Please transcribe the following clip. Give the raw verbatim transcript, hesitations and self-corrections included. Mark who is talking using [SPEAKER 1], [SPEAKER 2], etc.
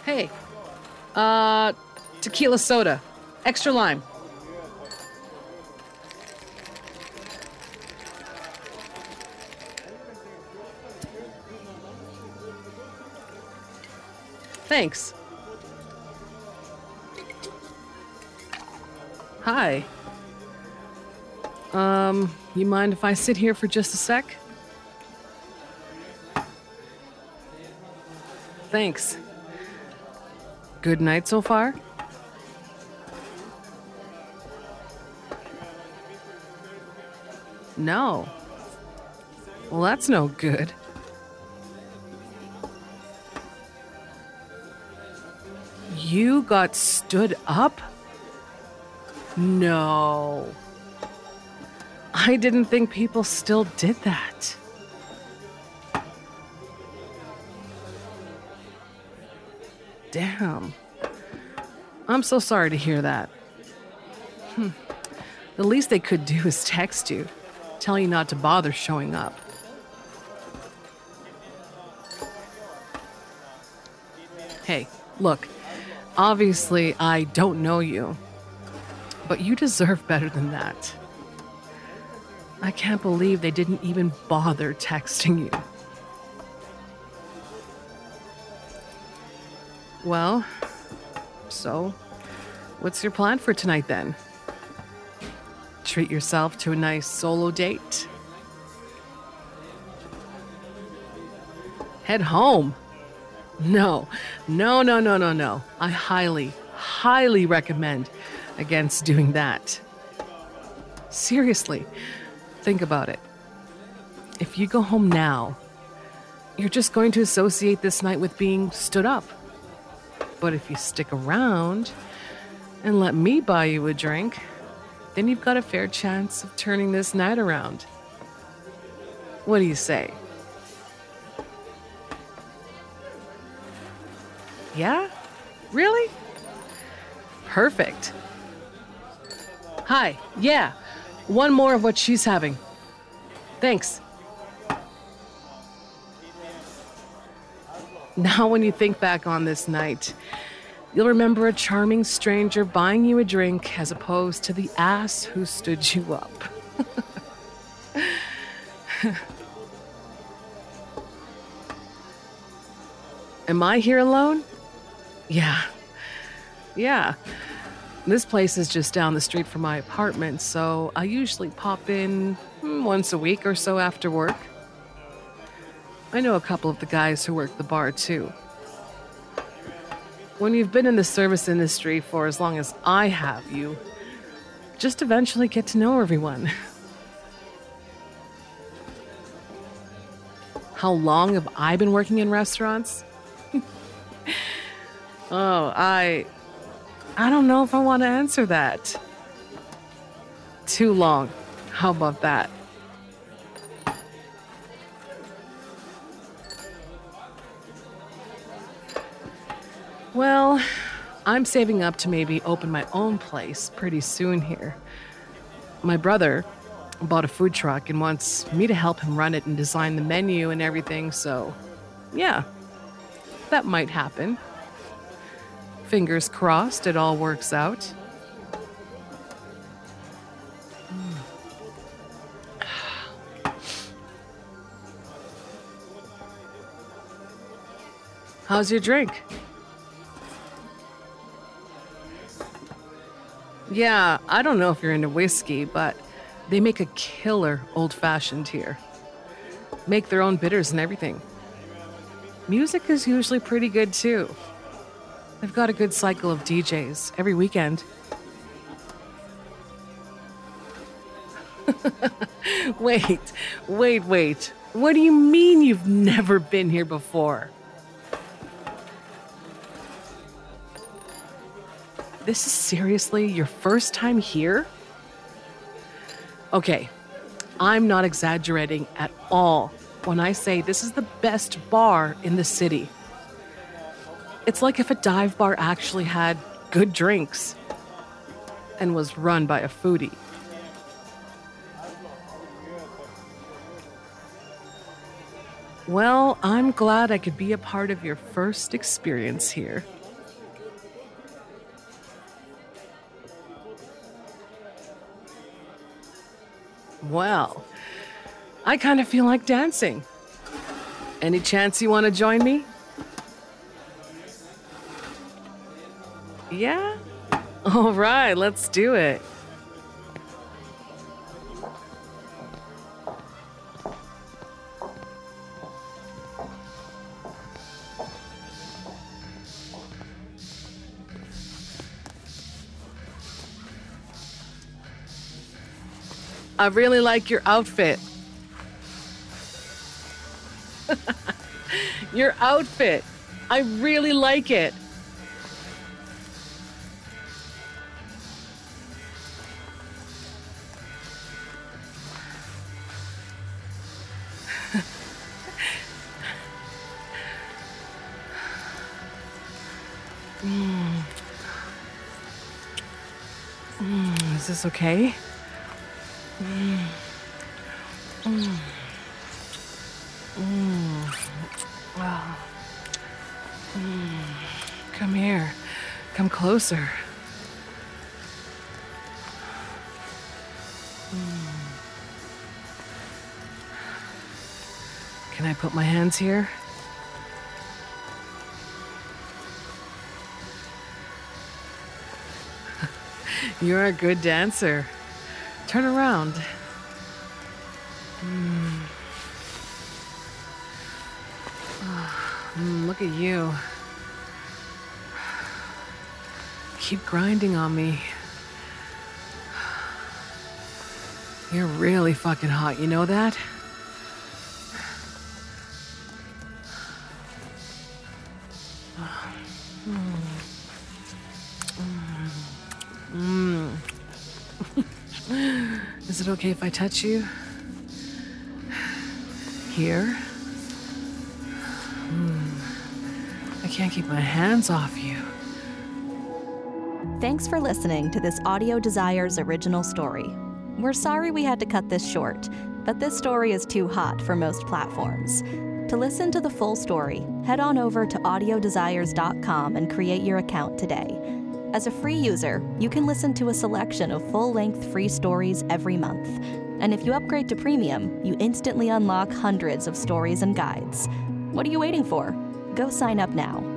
[SPEAKER 1] Hey, uh, tequila soda. Extra lime. Thanks. Hi. Um, you mind if I sit here for just a sec? Thanks. Good night so far? No. Well, that's no good. You got stood up? No. I didn't think people still did that. Damn. I'm so sorry to hear that. Hmm. The least they could do is text you, tell you not to bother showing up. Hey, look, obviously I don't know you, but you deserve better than that. I can't believe they didn't even bother texting you. Well, so, what's your plan for tonight then? Treat yourself to a nice solo date? Head home? No, no, no, no, no, no. I highly, highly recommend against doing that. Seriously, think about it. If you go home now, you're just going to associate this night with being stood up. But if you stick around and let me buy you a drink, then you've got a fair chance of turning this night around. What do you say? Yeah? Really? Perfect. Hi. Yeah. One more of what she's having. Thanks. Now when you think back on this night, you'll remember a charming stranger buying you a drink as opposed to the ass who stood you up. Am I here alone? Yeah. Yeah. This place is just down the street from my apartment, so I usually pop in once a week or so after work. I know a couple of the guys who work the bar, too. When you've been in the service industry for as long as I have, you just eventually get to know everyone. How long have I been working in restaurants? oh, I... I don't know if I want to answer that. Too long. How about that? Well, I'm saving up to maybe open my own place pretty soon here. My brother bought a food truck and wants me to help him run it and design the menu and everything, so yeah, that might happen. Fingers crossed it all works out. How's your drink? Yeah, I don't know if you're into whiskey, but they make a killer old-fashioned here. Make their own bitters and everything. Music is usually pretty good, too. They've got a good cycle of D Js every weekend. wait, wait, wait. What do you mean you've never been here before? This is seriously your first time here? Okay, I'm not exaggerating at all when I say this is the best bar in the city. It's like if a dive bar actually had good drinks and was run by a foodie. Well, I'm glad I could be a part of your first experience here. Well, I kind of feel like dancing. Any chance you want to join me? Yeah? All right, let's do it. I really like your outfit. Your outfit. I really like it. mm. Mm, is this okay? Mm. Mm. Mm. Ah. Mm. Come here. Come closer. Mm. Can I put my hands here? You're a good dancer. Turn around. Mm. Mm, look at you. Keep grinding on me. You're really fucking hot, you know that? Mm. Mm. Is it okay if I touch you? Here? Mm. I can't keep my hands off you.
[SPEAKER 2] Thanks for listening to this Audio Desires original story. We're sorry we had to cut this short, but this story is too hot for most platforms. To listen to the full story, head on over to audio desires dot com and create your account today. As a free user, you can listen to a selection of full-length free stories every month. And if you upgrade to premium, you instantly unlock hundreds of stories and guides. What are you waiting for? Go sign up now.